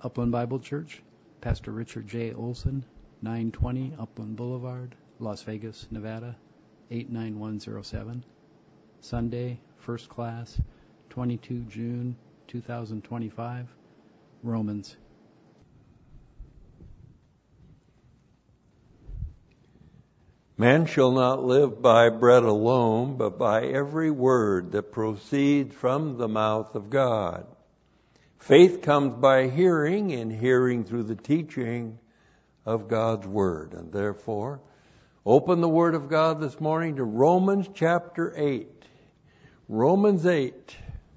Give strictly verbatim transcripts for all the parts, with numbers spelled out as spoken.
Upland Bible Church, Pastor Richard J. Olson, nine twenty Upland Boulevard, Las Vegas, Nevada, eight nine one zero seven. Sunday, first class, the twenty-second of June, two thousand twenty-five. Romans. Man shall not live by bread alone, but by every word that proceeds from the mouth of God. Faith comes by hearing, and hearing through the teaching of God's Word. And therefore, open the Word of God this morning to Romans chapter eight. Romans eight.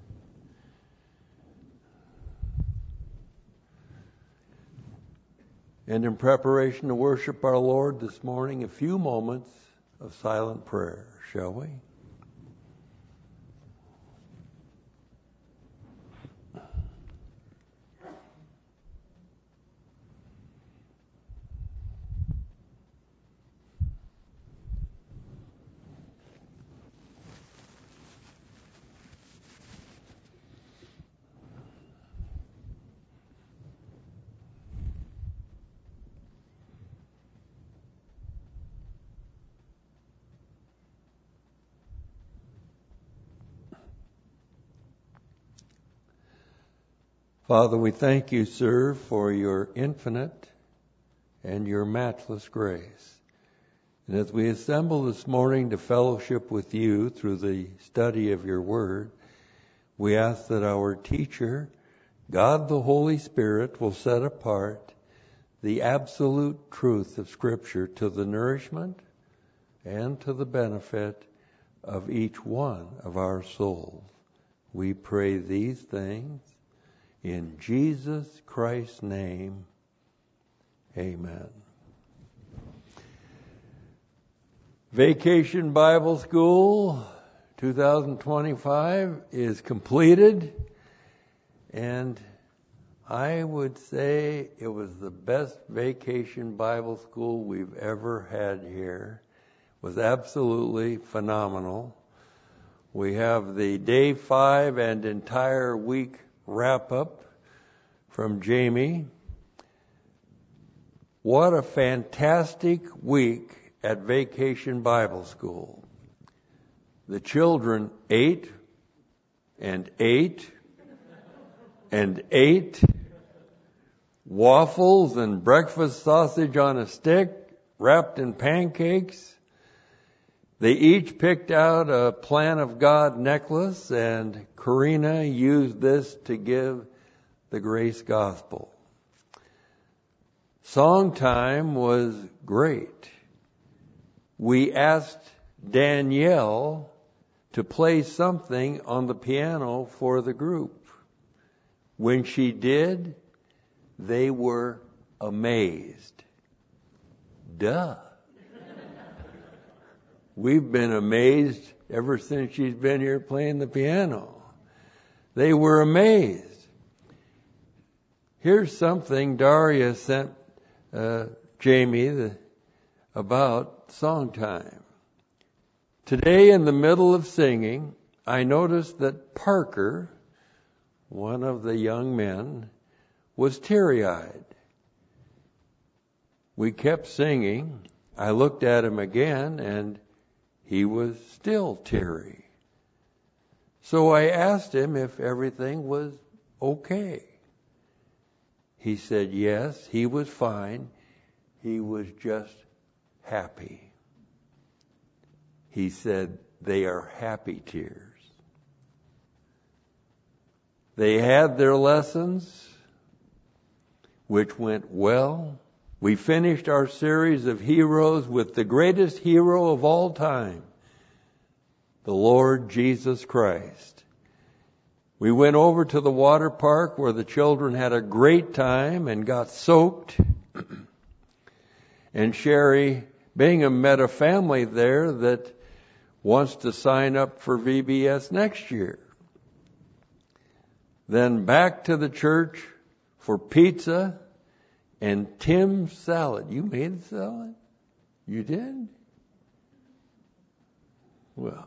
And in preparation to worship our Lord this morning, a few moments of silent prayer, shall we? Father, we thank you, sir, for your infinite and your matchless grace. And as we assemble this morning to fellowship with you through the study of your word, we ask that our teacher, God the Holy Spirit, will set apart the absolute truth of Scripture to the nourishment and to the benefit of each one of our souls. We pray these things in Jesus Christ's name, amen. Vacation Bible School twenty twenty-five is completed, and I would say it was the best vacation Bible school we've ever had here. It was absolutely phenomenal. We have the day five and entire week wrap up from Jamie. What a fantastic week at Vacation Bible School. The children ate and ate and ate waffles and breakfast sausage on a stick wrapped in pancakes. They each picked out a Plan of God necklace, and Karina used this to give the Grace Gospel. Song time was great. We asked Danielle to play something on the piano for the group. When she did, they were amazed. Duh. We've been amazed ever since she's been here playing the piano. They were amazed. Here's something Daria sent uh, Jamie the, about song time. Today, in the middle of singing, I noticed that Parker, one of the young men, was teary-eyed. We kept singing. I looked at him again, and he was still teary. So I asked him if everything was okay. He said yes, he was fine. He was just happy. He said they are happy tears. They had their lessons, which went well. We finished our series of heroes with the greatest hero of all time, the Lord Jesus Christ. We went over to the water park where the children had a great time and got soaked. And Sherry Bingham met a family there that wants to sign up for V B S next year. Then back to the church for pizza and Tim's salad. You made the salad? You did? Well,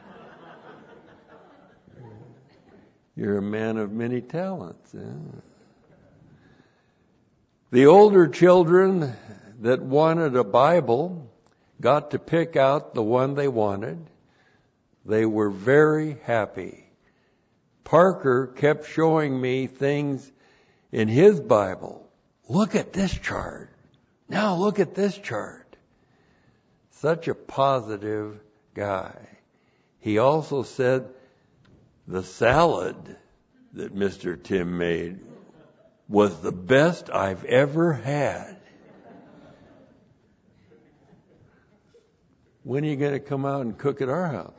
you're a man of many talents. Eh? The older children that wanted a Bible got to pick out the one they wanted. They were very happy. Parker kept showing me things in his Bible. Look at this chart. Now look at this chart. Such a positive guy. He also said the salad that Mister Tim made was the best I've ever had. When are you going to come out and cook at our house?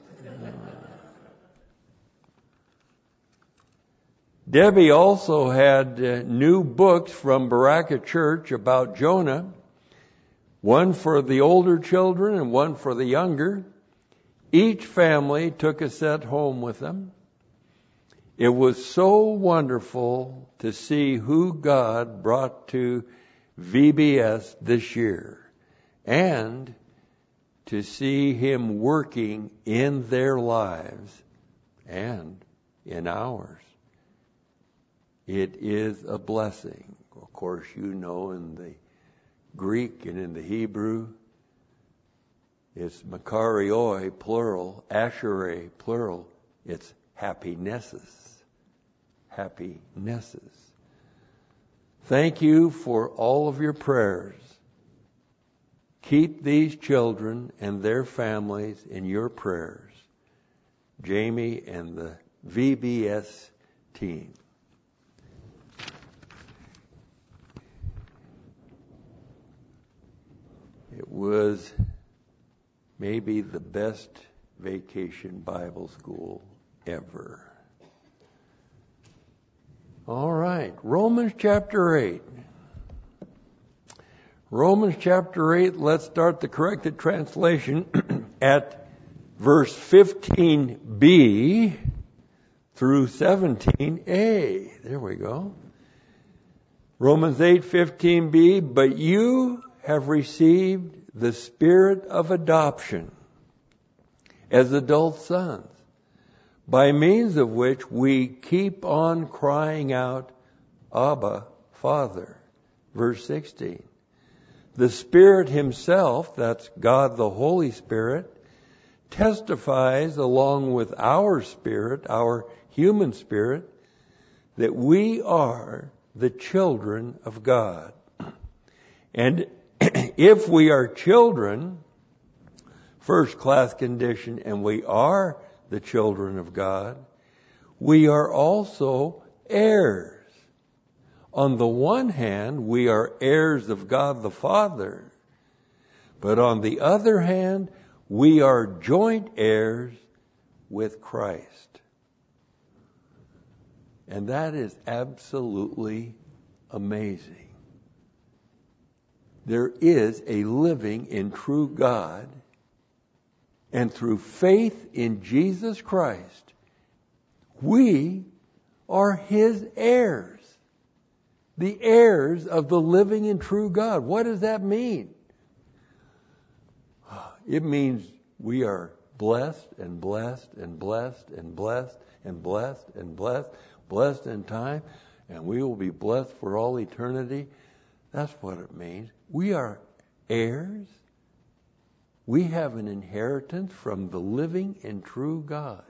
Debbie also had uh, new books from Baraka Church about Jonah, one for the older children and one for the younger. Each family took a set home with them. It was so wonderful to see who God brought to V B S this year and to see Him working in their lives and in ours. It is a blessing. Of course, you know in the Greek and in the Hebrew, it's makarioi, plural, asherei, plural. It's happinesses. Happinesses. Thank you for all of your prayers. Keep these children and their families in your prayers. Jamie and the V B S team. It was maybe the best vacation Bible school ever. All right, Romans chapter eight. Romans chapter eight, let's start the corrected translation at verse fifteen b through seventeen a. There we go. Romans eight fifteen b, but you have received the spirit of adoption as adult sons, by means of which we keep on crying out, Abba, Father. Verse sixteen. The Spirit Himself, that's God the Holy Spirit, testifies along with our spirit, our human spirit, that we are the children of God. And if we are children, first class condition, and we are the children of God, we are also heirs. On the one hand, we are heirs of God the Father, but on the other hand, we are joint heirs with Christ. And that is absolutely amazing. There is a living and true God, and through faith in Jesus Christ, we are His heirs. The heirs of the living and true God. What does that mean? It means we are blessed and blessed and blessed and blessed and blessed and blessed, blessed in time, and we will be blessed for all eternity. That's what it means. We are heirs. We have an inheritance from the living and true God.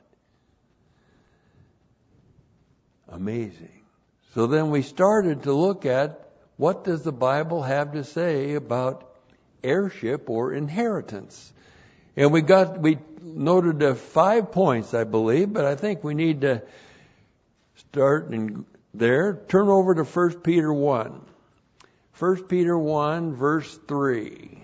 Amazing. So then we started to look at what does the Bible have to say about heirship or inheritance. And we got we noted uh, five points, I believe, but I think we need to start in there. Turn over to First Peter one. First Peter one, verse three.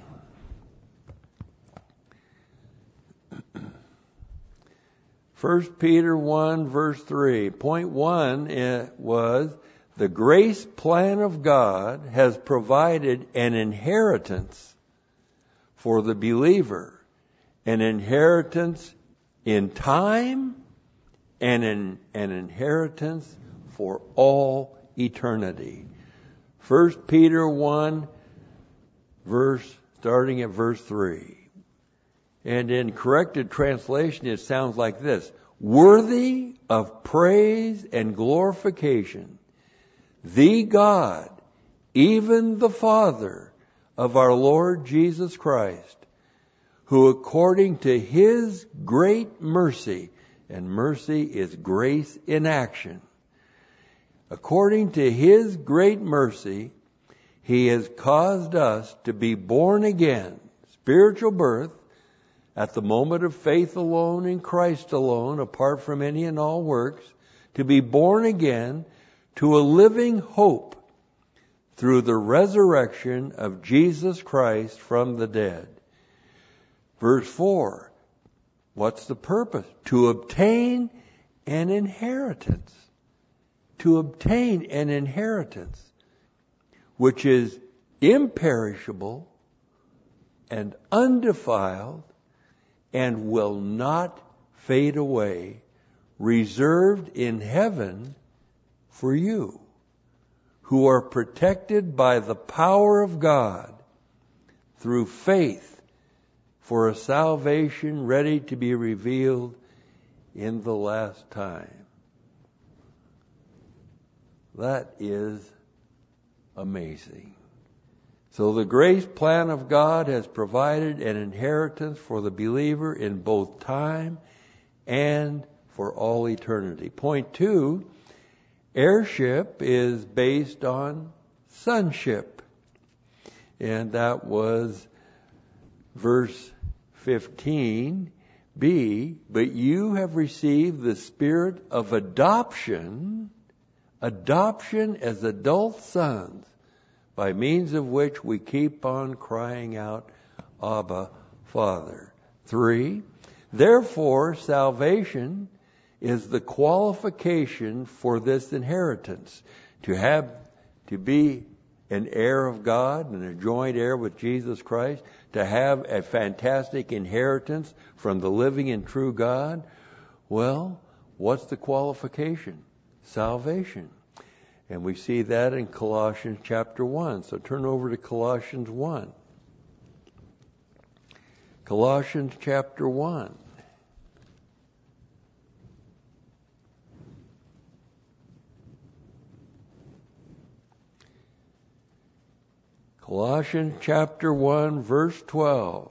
First Peter one, verse three. Point one was, the grace plan of God has provided an inheritance for the believer. An inheritance in time and an, an inheritance for all eternity. First Peter one, verse, starting at verse three. And in corrected translation, it sounds like this. Worthy of praise and glorification, the God, even the Father of our Lord Jesus Christ, who according to His great mercy, and mercy is grace in action, according to His great mercy, He has caused us to be born again, spiritual birth, at the moment of faith alone, in Christ alone, apart from any and all works, to be born again to a living hope through the resurrection of Jesus Christ from the dead. Verse four, what's the purpose? To obtain an inheritance. To obtain an inheritance, which is imperishable and undefiled and will not fade away, reserved in heaven for you, who are protected by the power of God through faith for a salvation ready to be revealed in the last time. That is amazing. So the grace plan of God has provided an inheritance for the believer in both time and for all eternity. Point two, heirship is based on sonship. And that was verse fifteen b. But you have received the spirit of adoption, adoption as adult sons, by means of which we keep on crying out, Abba, Father. Three, therefore salvation is the qualification for this inheritance. To have, to be an heir of God and a joint heir with Jesus Christ, to have a fantastic inheritance from the living and true God. Well, what's the qualification? Salvation. And we see that in Colossians chapter one. So turn over to Colossians one. Colossians chapter one. Colossians chapter one, verse twelve.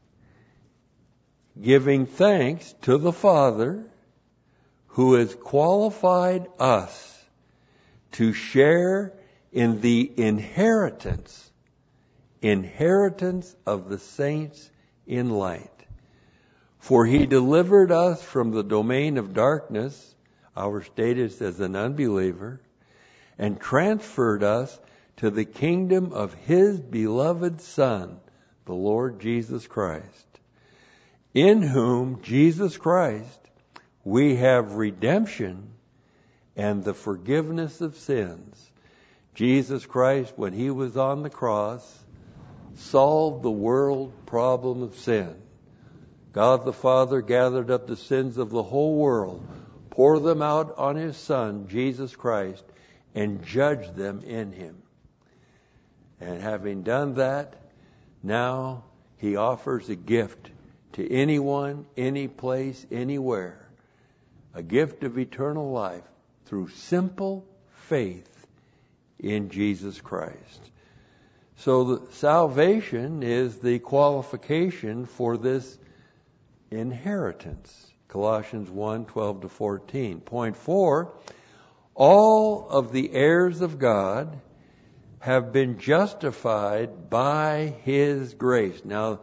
Giving thanks to the Father who has qualified us to share in the inheritance, inheritance of the saints in light. For He delivered us from the domain of darkness, our status as an unbeliever, and transferred us to the kingdom of His beloved Son, the Lord Jesus Christ, in whom, Jesus Christ, we have redemption and the forgiveness of sins. Jesus Christ, when He was on the cross, solved the world problem of sin. God the Father gathered up the sins of the whole world, poured them out on His Son, Jesus Christ, and judged them in Him. And having done that, now He offers a gift to anyone, any place, anywhere. A gift of eternal life through simple faith in Jesus Christ. So the salvation is the qualification for this inheritance. Colossians one, twelve to fourteen. Point four, all of the heirs of God have been justified by His grace. Now,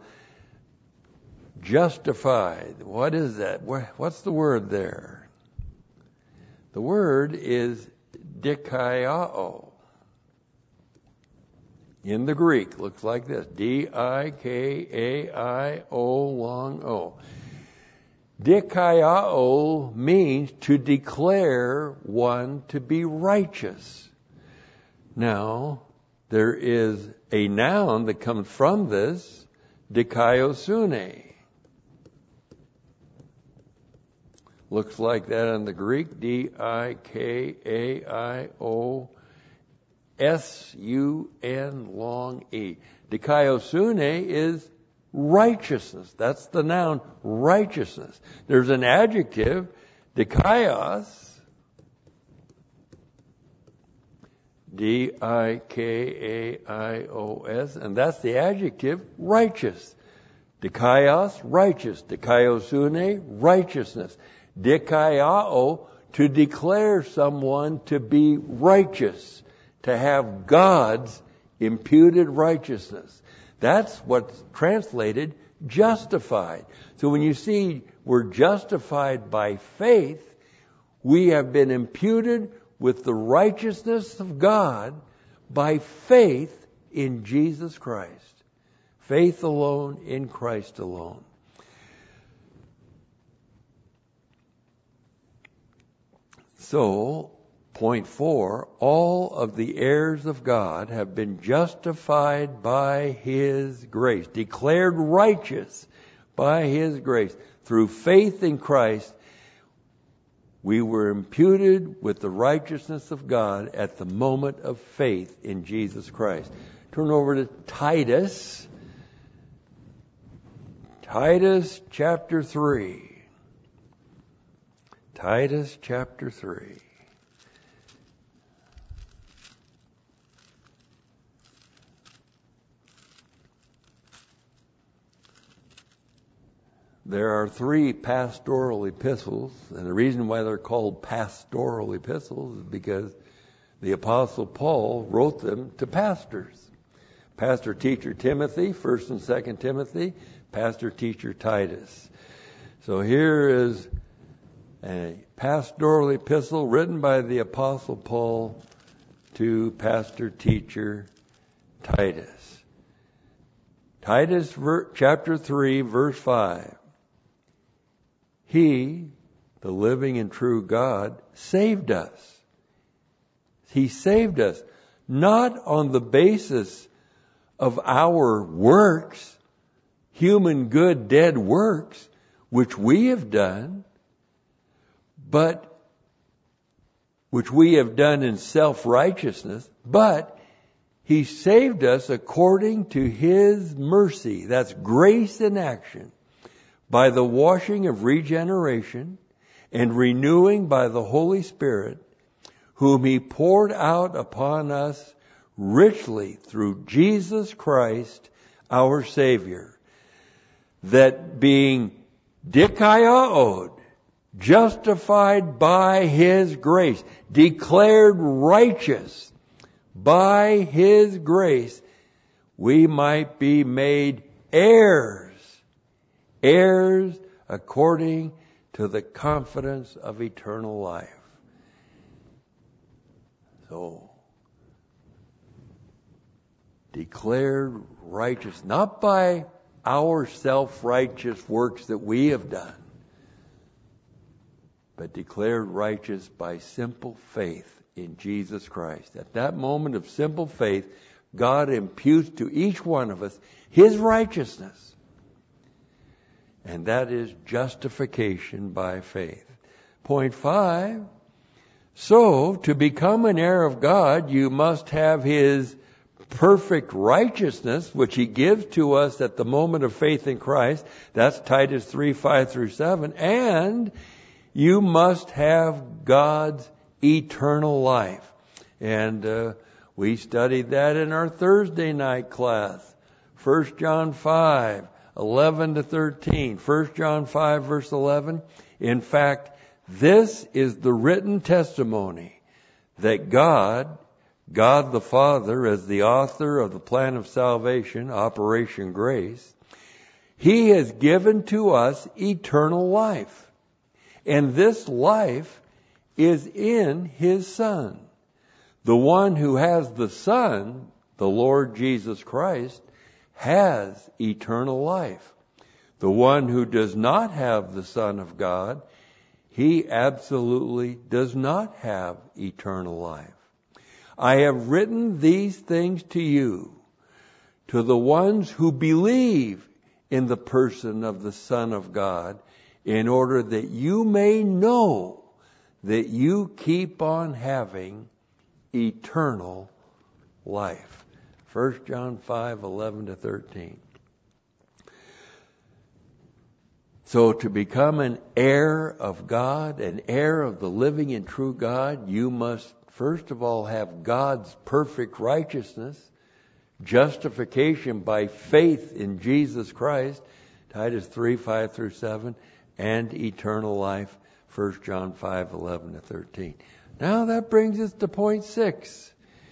justified, what is that? What's the word there? The word is dikaiō. In the Greek, looks like this. D I K A I O long O. Dikaiō means to declare one to be righteous. Now, there is a noun that comes from this, dikaiosune. Looks like that in the Greek, D I K A I O S U N long E. Dikaiosune is righteousness. That's the noun, righteousness. There's an adjective, dikaios. D I K A I O S, and that's the adjective righteous. Dikaios, righteous. Dikaiosune, righteousness. Dikaiao, to declare someone to be righteous, to have God's imputed righteousness. That's what's translated justified. So when you see we're justified by faith, we have been imputed with the righteousness of God by faith in Jesus Christ. Faith alone in Christ alone. So, point four, all of the heirs of God have been justified by His grace, declared righteous by His grace. Through faith in Christ, we were imputed with the righteousness of God at the moment of faith in Jesus Christ. Turn over to Titus. Titus chapter three. Titus chapter three. There are three pastoral epistles, and the reason why they're called pastoral epistles is because the Apostle Paul wrote them to pastors. Pastor teacher Timothy, First and Second Timothy, pastor teacher Titus. So here is a pastoral epistle written by the Apostle Paul to pastor teacher Titus. Titus chapter three, verse five. He, the living and true God, saved us. He saved us not on the basis of our works, human good dead works, which we have done, but which we have done in self-righteousness, but He saved us according to His mercy. That's grace in action. By the washing of regeneration and renewing by the Holy Spirit, whom He poured out upon us richly through Jesus Christ, our Savior, that being dikaiaod, justified by His grace, declared righteous by His grace, we might be made heirs, heirs according to the confidence of eternal life. So, declared righteous, not by our self-righteous works that we have done, but declared righteous by simple faith in Jesus Christ. At that moment of simple faith, God imputes to each one of us His righteousness. And that is justification by faith. Point five, so to become an heir of God, you must have His perfect righteousness, which He gives to us at the moment of faith in Christ. That's Titus three, five through seven. And you must have God's eternal life. And uh, we studied that in our Thursday night class. First John five, eleven to thirteen. First John five, verse eleven. In fact, this is the written testimony that God, God the Father, as the author of the plan of salvation, Operation Grace, He has given to us eternal life. And this life is in His Son. The one who has the Son, the Lord Jesus Christ, has eternal life. The one who does not have the Son of God, he absolutely does not have eternal life. I have written these things to you, to the ones who believe in the person of the Son of God, in order that you may know that you keep on having eternal life. First John five, eleven to thirteen. So to become an heir of God, an heir of the living and true God, you must first of all have God's perfect righteousness, justification by faith in Jesus Christ, Titus three, five through seven, and eternal life, First John five, eleven to thirteen. Now that brings us to point six.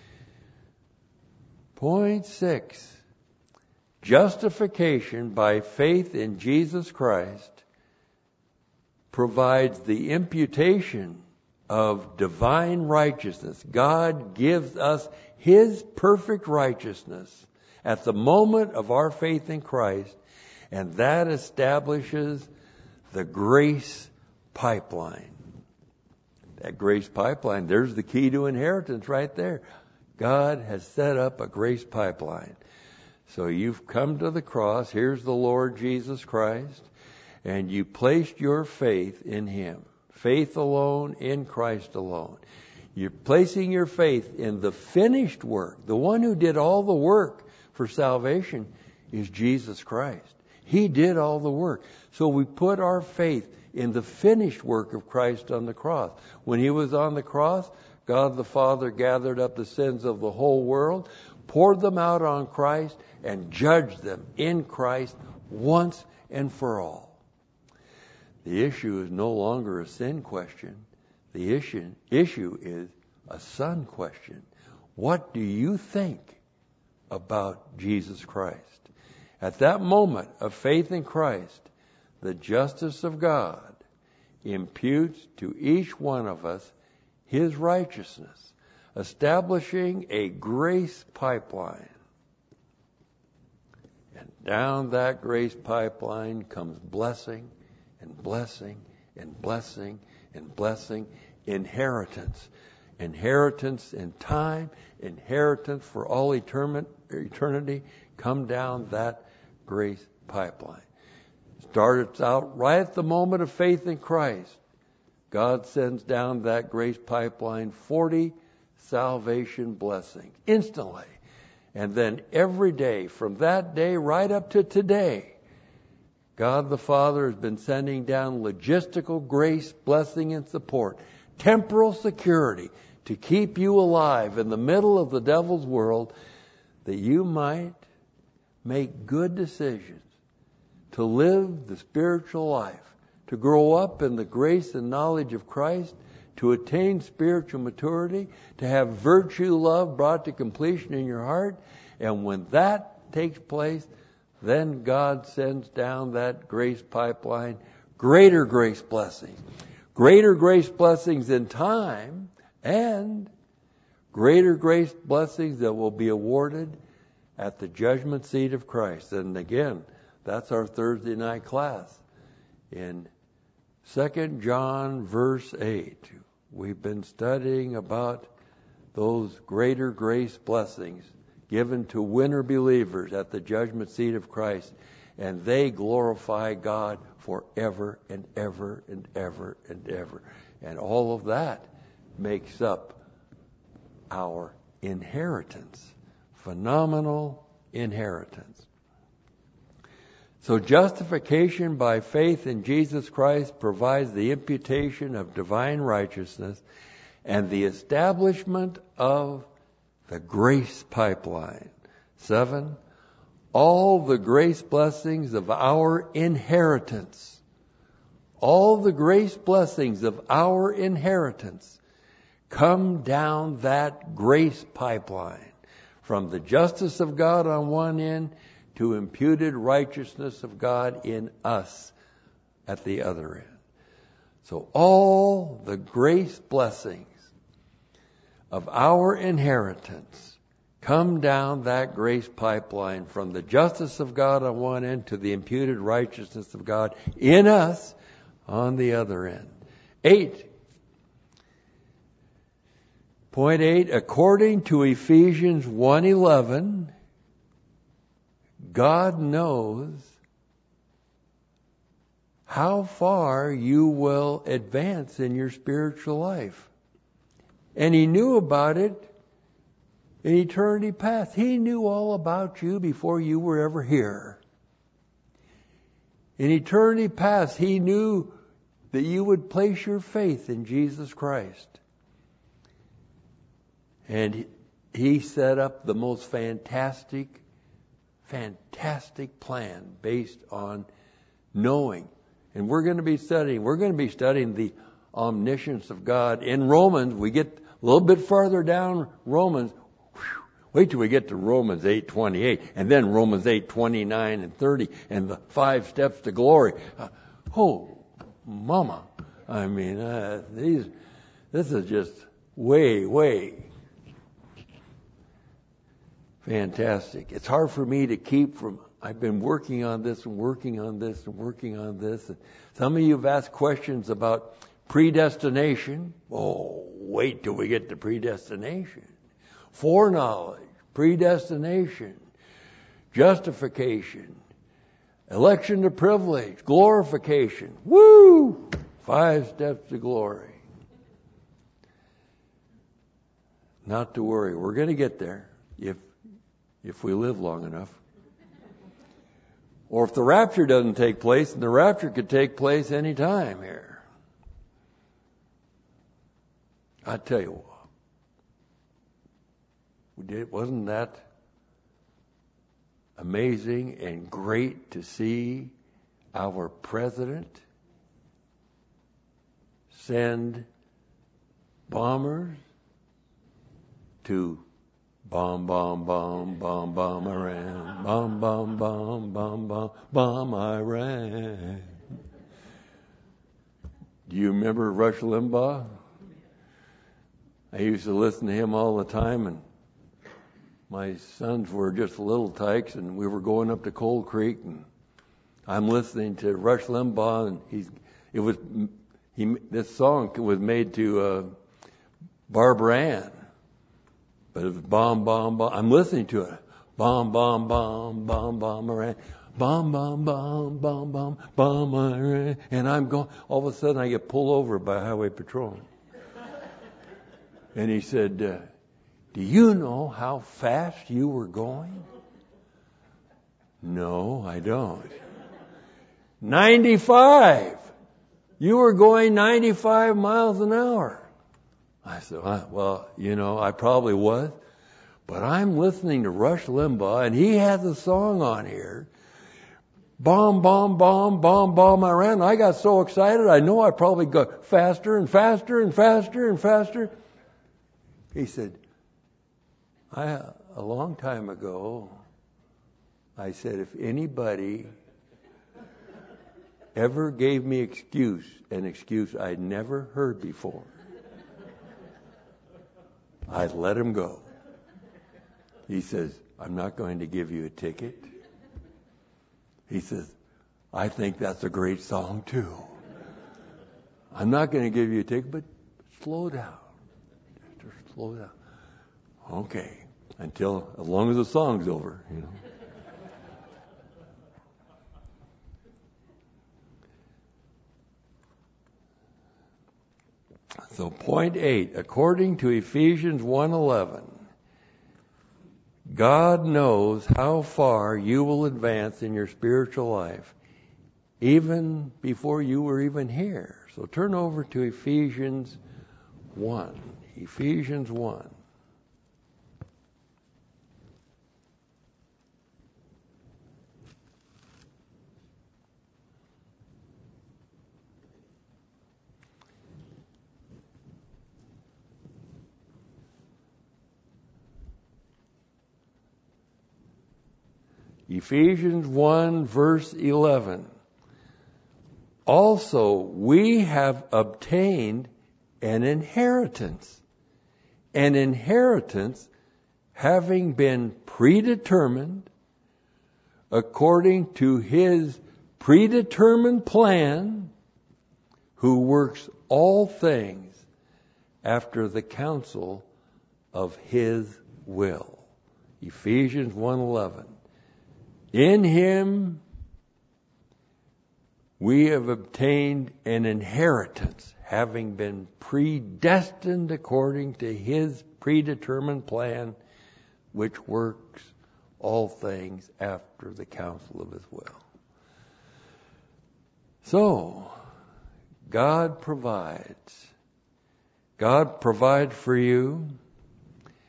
Point six. Justification by faith in Jesus Christ provides the imputation of divine righteousness. God gives us His perfect righteousness at the moment of our faith in Christ, and that establishes the grace pipeline. That grace pipeline, there's the key to inheritance right there. God has set up a grace pipeline. So you've come to the cross, here's the Lord Jesus Christ, and you placed your faith in Him. Faith alone, in Christ alone. You're placing your faith in the finished work. The one who did all the work for salvation is Jesus Christ. He did all the work. So we put our faith in the finished work of Christ on the cross. When He was on the cross, God the Father gathered up the sins of the whole world, poured them out on Christ, and judged them in Christ once and for all. The issue is no longer a sin question. The issue, issue is a son question. What do you think about Jesus Christ? At that moment of faith in Christ, the justice of God imputes to each one of us His righteousness, establishing a grace pipeline. And down that grace pipeline comes blessing and blessing and blessing and blessing, inheritance. Inheritance in time, inheritance for all eternity, come down that grace pipeline. Starts out right at the moment of faith in Christ. God sends down that grace pipeline forty salvation blessings instantly. And then every day, from that day right up to today, God the Father has been sending down logistical grace, blessing, and support. Temporal security to keep you alive in the middle of the devil's world, that you might make good decisions, to live the spiritual life, to grow up in the grace and knowledge of Christ, to attain spiritual maturity, to have virtue love brought to completion in your heart. And when that takes place, then God sends down that grace pipeline, greater grace blessings. Greater grace blessings in time, and greater grace blessings that will be awarded at the judgment seat of Christ. And again, that's our Thursday night class. In Second John verse eight, we've been studying about those greater grace blessings given to winner believers at the judgment seat of Christ. And they glorify God forever and ever and ever and ever. And all of that makes up our inheritance. Phenomenal inheritance. So justification by faith in Jesus Christ provides the imputation of divine righteousness and the establishment of the grace pipeline. Seven, all the grace blessings of our inheritance. All the grace blessings of our inheritance come down that grace pipeline, from the justice of God on one end to imputed righteousness of God in us at the other end. So all the grace blessings of our inheritance come down that grace pipeline, from the justice of God on one end to the imputed righteousness of God in us on the other end. Eight. Point eight, according to Ephesians one eleven, God knows how far you will advance in your spiritual life. And He knew about it in eternity past. He knew all about you before you were ever here. In eternity past, He knew that you would place your faith in Jesus Christ. And he set up the most fantastic, fantastic plan based on knowing. And we're going to be studying, we're going to be studying the omniscience of God. In Romans, we get a little bit farther down Romans. Whew, wait till we get to Romans eight twenty-eight, and then Romans eight twenty-nine and thirty, and the five steps to glory. Uh, oh, mama. I mean, uh, these, this is just way, way fantastic. It's hard for me to keep from, I've been working on this and working on this and working on this. And some of you have asked questions about predestination. Oh, wait till we get to predestination. Foreknowledge, predestination, justification, election to privilege, glorification. Woo! Five steps to glory. Not to worry, we're going to get there if if we live long enough. Or if the rapture doesn't take place, and the rapture could take place any time here. I tell you what, we did, wasn't that amazing and great to see our president send bombers to bomb, bomb, bomb, bomb, bomb Iran, bomb, bomb, bomb, bomb, bomb, bomb Iran. Do you remember Rush Limbaugh? I used to listen to him all the time, and my sons were just little tykes, and we were going up to Cold Creek, and I'm listening to Rush Limbaugh, and he's it was he this song was made to uh, Barbara Ann. But it was bomb, bomb, bomb. I'm listening to it. Bomb, bomb, bomb, bomb, bomb, Iran. Bomb, bomb, bomb, bomb, bomb, bomb, Iran. And I'm going, all of a sudden I get pulled over by a highway patrol. And he said, uh, do you know how fast you were going? No, I don't. ninety-five. You were going ninety-five miles an hour. I said, well, you know, I probably was, but I'm listening to Rush Limbaugh, and he has a song on here, bomb, bomb, bomb, bomb, bomb Iran. I got so excited, I know I probably got faster and faster and faster and faster. He said, I, a long time ago, I said, if anybody ever gave me excuse, an excuse I'd never heard before, I'd let him go. He says, I'm not going to give you a ticket. He says, I think that's a great song too. I'm not going to give you a ticket, but slow down. Just slow down. Okay. Until, as long as the song's over, you know. So point eight, according to Ephesians one eleven, God knows how far you will advance in your spiritual life, even before you were even here. So turn over to Ephesians one. Ephesians one. Ephesians one, verse eleven. Also, we have obtained an inheritance. An inheritance having been predetermined according to His predetermined plan, who works all things after the counsel of His will. Ephesians one eleven. In Him we have obtained an inheritance, having been predestined according to His predetermined plan, which works all things after the counsel of His will. So, God provides. God provides for you.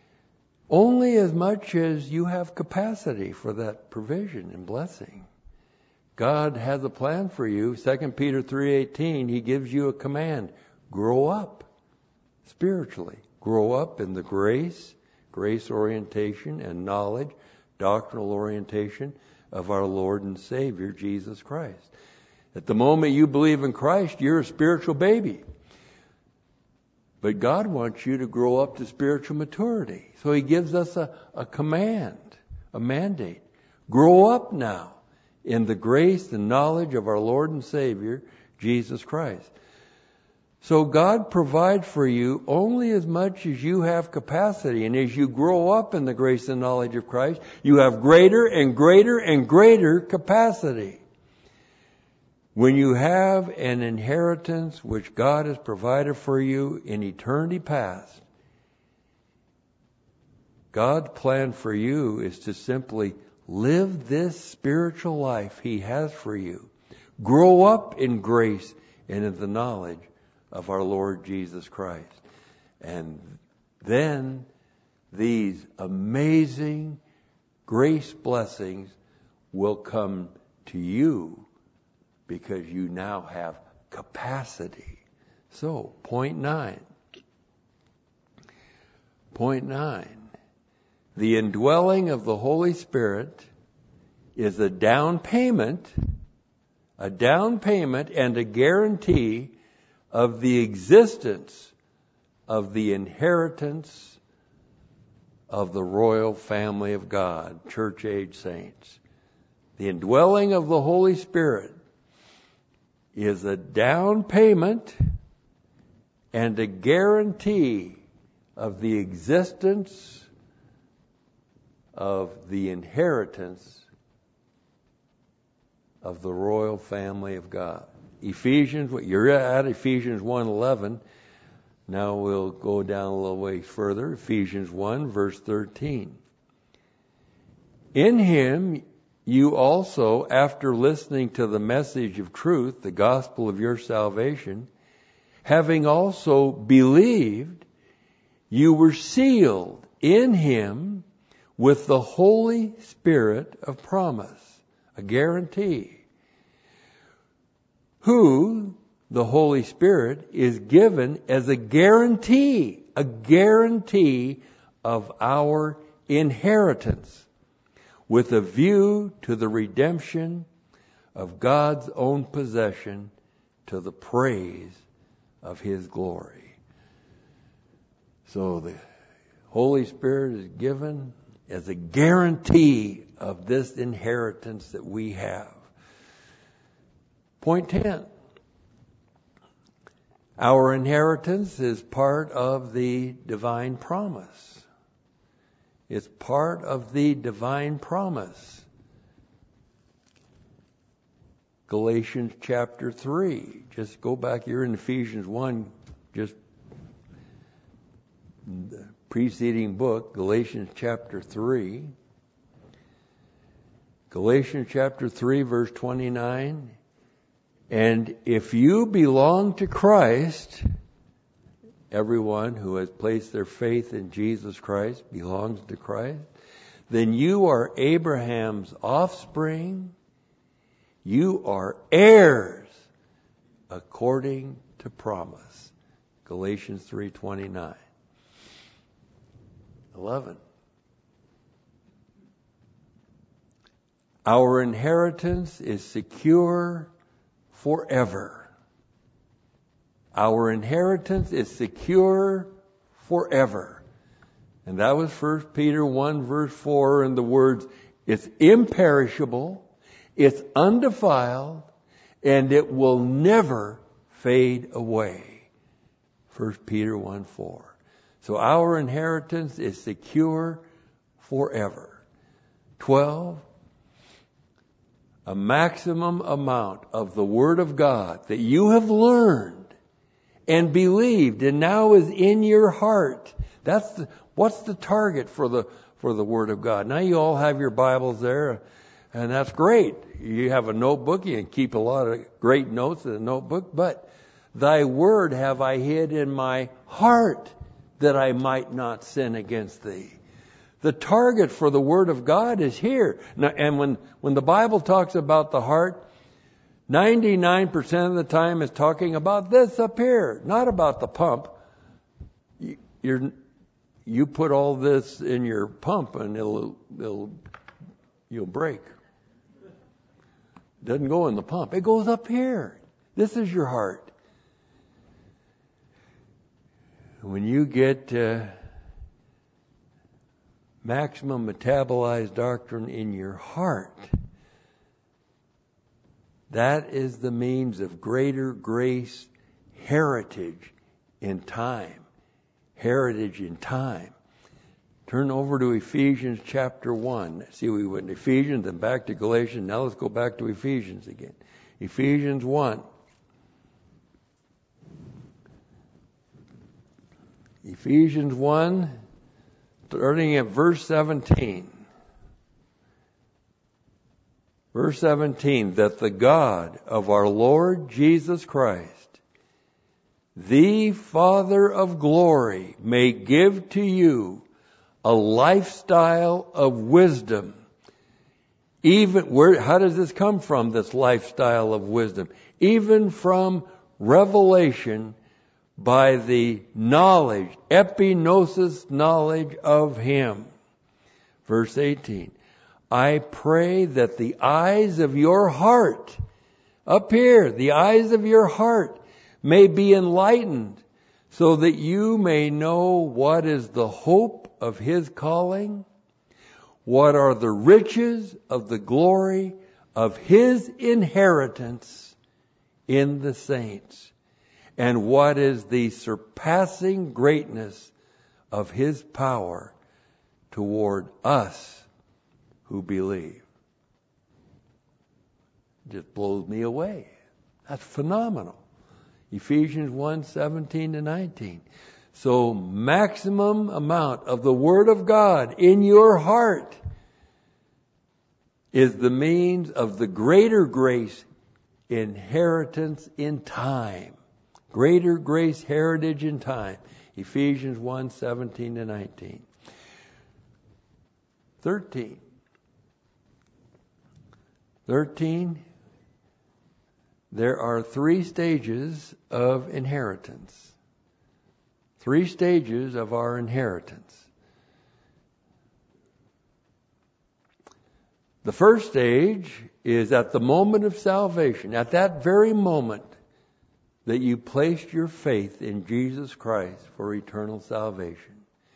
only as much as you have capacity for that provision and blessing. God has a plan for you. Second Peter three eighteen, He gives you a command. Grow up spiritually. Grow up in the grace, grace orientation and knowledge, doctrinal orientation of our Lord and Savior, Jesus Christ. At the moment you believe in Christ, you're a spiritual baby. But God wants you to grow up to spiritual maturity. So He gives us a, a command, a mandate. Grow up now in the grace and knowledge of our Lord and Savior, Jesus Christ. So God provides for you only as much as you have capacity. And as you grow up in the grace and knowledge of Christ, you have greater and greater and greater capacity. When you have an inheritance which God has provided for you in eternity past, God's plan for you is to simply live this spiritual life He has for you. Grow up in grace and in the knowledge of our Lord Jesus Christ. And then these amazing grace blessings will come to you because you now have capacity. So, point nine. Point nine. The indwelling of the Holy Spirit is a down payment, a down payment and a guarantee of the existence of the inheritance of the royal family of God, church-age saints. The indwelling of the Holy Spirit is a down payment and a guarantee of the existence of the inheritance of the royal family of God. Ephesians, you're at Ephesians one eleven. Now we'll go down a little way further. Ephesians one, verse thirteen. In Him you also, after listening to the message of truth, the gospel of your salvation, having also believed, you were sealed in Him with the Holy Spirit of promise, a guarantee, who, the Holy Spirit, is given as a guarantee, a guarantee of our inheritance, with a view to the redemption of God's own possession, to the praise of His glory. So the Holy Spirit is given as a guarantee of this inheritance that we have. Point ten. Our inheritance is part of the divine promise. It's part of the divine promise. Galatians chapter three. Just go back, you're in Ephesians one, just the preceding book, Galatians chapter three. Galatians chapter three, verse twenty-nine. And if you belong to Christ, everyone who has placed their faith in Jesus Christ belongs to Christ, then you are Abraham's offspring. You are heirs according to promise. Galatians three twenty-nine. eleven. Our inheritance is secure forever. Our inheritance is secure forever. And that was First Peter one verse four, and the words, it's imperishable, it's undefiled, and it will never fade away. First Peter one four. So our inheritance is secure forever. twelve. A maximum amount of the Word of God that you have learned and believed and now is in your heart. That's the, what's the target for the for the Word of God? Now you all have your Bibles there, and that's great. You have a notebook, you can keep a lot of great notes in a notebook, but Thy Word have I hid in my heart that I might not sin against Thee. The target for the Word of God is here. Now, and when, when the Bible talks about the heart, ninety-nine percent of the time it's talking about this up here, not about the pump. You, you're, you put all this in your pump and it'll, it'll, you'll break. It doesn't go in the pump. It goes up here. This is your heart. When you get uh, maximum metabolized doctrine in your heart, that is the means of greater grace, heritage in time. Heritage in time. Turn over to Ephesians chapter one. See, we went to Ephesians, then back to Galatians. Now let's go back to Ephesians again. Ephesians one. Ephesians one, starting at verse seventeen. Verse seventeen, that the God of our Lord Jesus Christ, the Father of glory, may give to you a lifestyle of wisdom. Even where, how does this come from, this lifestyle of wisdom? Even from revelation by the knowledge, epignosis knowledge of Him. Verse eighteen. I pray that the eyes of your heart, up here, the eyes of your heart may be enlightened, so that you may know what is the hope of His calling, what are the riches of the glory of His inheritance in the saints, and what is the surpassing greatness of His power toward us who believe. Just blows me away. That's phenomenal. Ephesians one, seventeen to nineteen. So maximum amount of the Word of God in your heart is the means of the greater grace inheritance in time. Greater grace heritage in time. Ephesians one, seventeen to nineteen. thirteen. thirteen. There are three stages of inheritance. Three stages of our inheritance. The first stage is at the moment of salvation. At that very moment that you placed your faith in Jesus Christ for eternal salvation.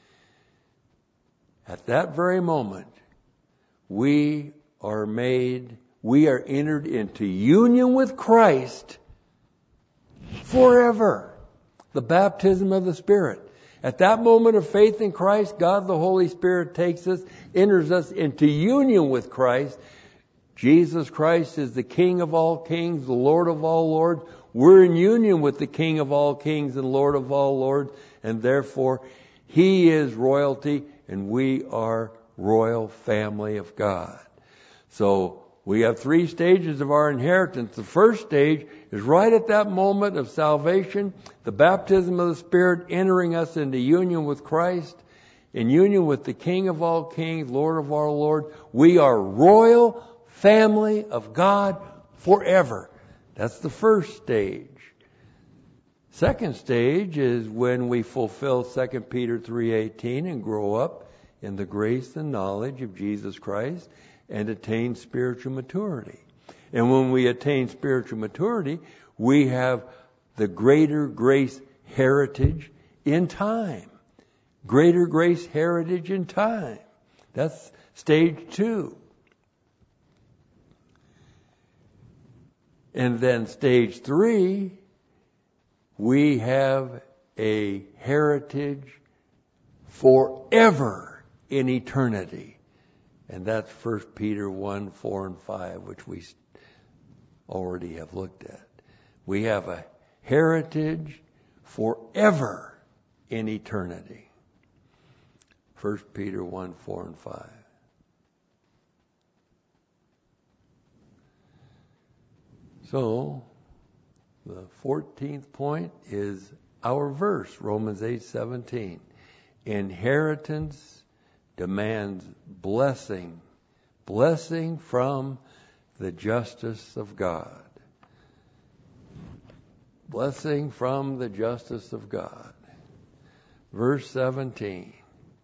At that very moment, we are made, we are entered into union with Christ forever. The baptism of the Spirit. At that moment of faith in Christ, God the Holy Spirit takes us, enters us into union with Christ. Jesus Christ is the King of all kings, the Lord of all lords. We're in union with the King of all kings and Lord of all lords, and therefore He is royalty and we are royal family of God. So we have three stages of our inheritance. The first stage is right at that moment of salvation, the baptism of the Spirit entering us into union with Christ, in union with the King of all kings, Lord of all lords. We are royal family of God forever. That's the first stage. Second stage is when we fulfill Second Peter three eighteen and grow up in the grace and knowledge of Jesus Christ and attain spiritual maturity. And when we attain spiritual maturity, we have the greater grace heritage in time. Greater grace heritage in time. That's stage two. And then stage three, we have a heritage forever in eternity. And that's First Peter one, four, and five, which we already have looked at. We have a heritage forever in eternity. First Peter one, four, and five. So, the fourteenth point is our verse, Romans eight, seventeen. Inheritance demands blessing. Blessing from the justice of God. Blessing from the justice of God. Verse seventeen.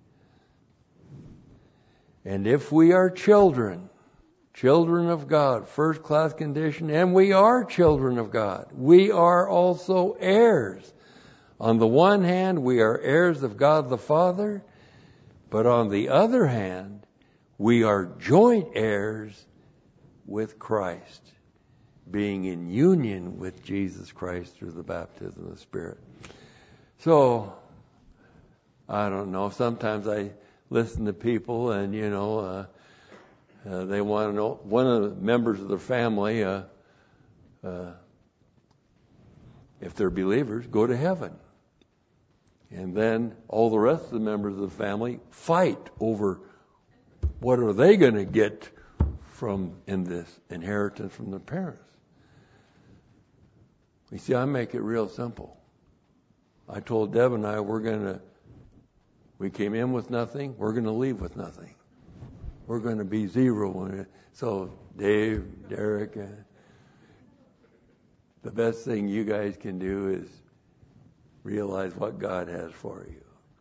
And if we are children, children of God, first class condition, and we are children of God, we are also heirs. On the one hand, we are heirs of God the Father, but on the other hand, we are joint heirs with Christ, being in union with Jesus Christ through the baptism of the Spirit. So, I don't know, sometimes I listen to people and, you know, uh, uh, they want to know, one of the members of the family, uh, uh, if they're believers, go to heaven. And then all the rest of the members of the family fight over what are they going to get from in this inheritance from the parents. You see, I make it real simple. I told Deb and I, we're going to, we came in with nothing, we're going to leave with nothing. We're going to be zero. So Dave, Derek, uh, the best thing you guys can do is realize what God has for you.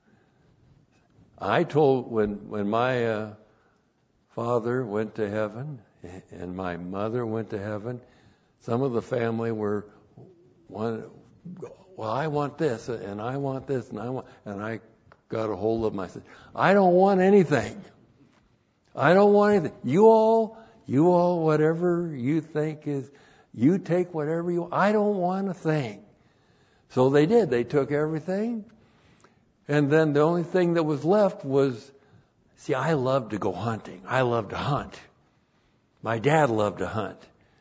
I told, when, when my uh, father went to heaven and my mother went to heaven, some of the family were, one, well, I want this and I want this and I want, and I got a hold of them. I said, I don't want anything. I don't want anything. You all, you all, whatever you think is, you take whatever you, I don't want a thing. So they did. They took everything. And then the only thing that was left was, see, I love to go hunting. I love to hunt. My dad loved to hunt.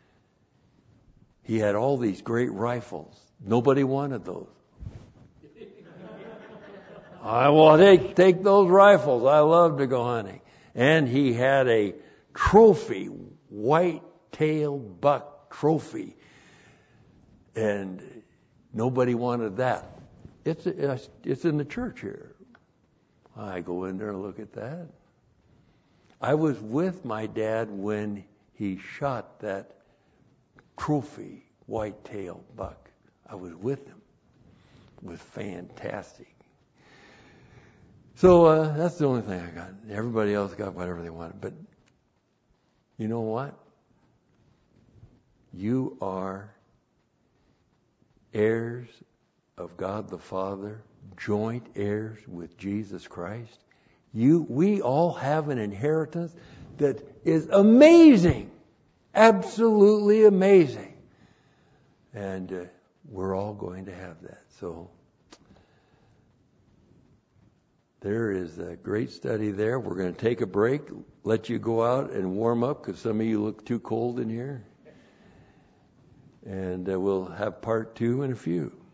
He had all these great rifles. Nobody wanted those. I want to take, take those rifles. I love to go hunting. And he had a trophy, white-tailed buck trophy. And nobody wanted that. It's, it's in the church here. I go in there and look at that. I was with my dad when he shot that trophy white-tailed buck. I was with him. It was fantastic. So uh, that's the only thing I got. Everybody else got whatever they wanted. But you know what? You are heirs of God the Father, joint heirs with Jesus Christ. You, we all have an inheritance that is amazing, absolutely amazing, and uh, we're all going to have that. So there is a great study there. We're going to take a break, let you go out and warm up because some of you look too cold in here, and uh, we'll have part two in a few.